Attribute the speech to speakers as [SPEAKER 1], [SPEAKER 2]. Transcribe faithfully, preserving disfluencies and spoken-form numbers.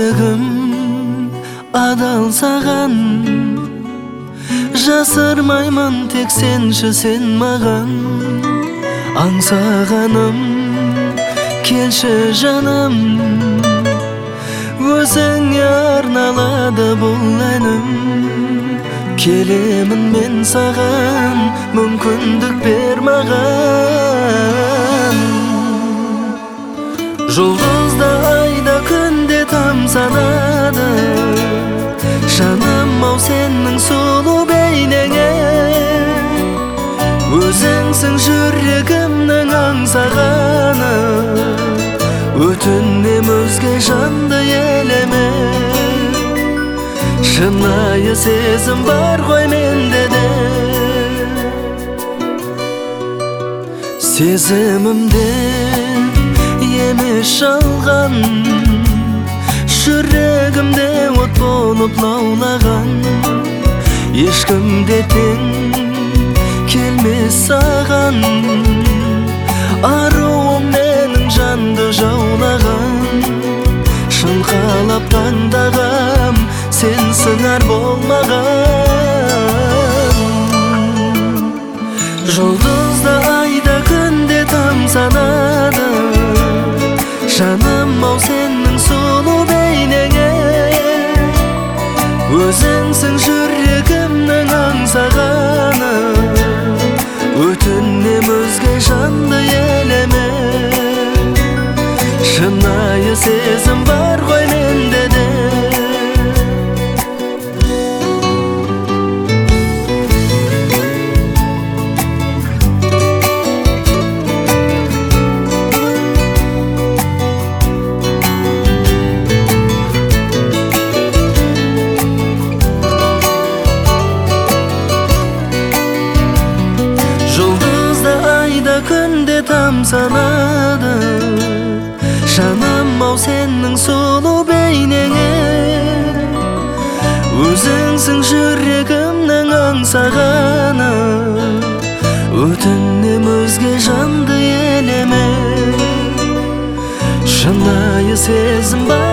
[SPEAKER 1] жүрегім адал саған, жасырмаймын тек сенші сен маған. Аңсағаным келші жаным, өзіңе арналады бұл әнім. Келемін мен саған, мүмкіндік бер маған. Жұлдызда айда күнде тамсанады, жаным ау сенің сұлу бейнеңе. Өзіңсің жүрегімнің аңсағаны, өтінем өзге жанды елеме. Шынайы сезім бар ғой менде де, сезімімде емес жалған, жүрегімде от болып лаулаған. Ешкімде тең келмес саған, аруым менің жанды жаулаған. Шын қалап таңдағам, сен сыңар болмаған. Жұлдызда айда күнде тамсанады, жаным ау сенің сұлу бейнеңе. Өзіңсің жүрегімнің аңсағаны, өтінем өзге жанды елеме. Шынайы сезім бар ғой менде де. Күнде тамсанады, жаным ау сенің сұлу бейнеңе. Өзіңсің жүрегімнің аңсағаны, өтінем өзге жанды елеме. Шынайы сезім бар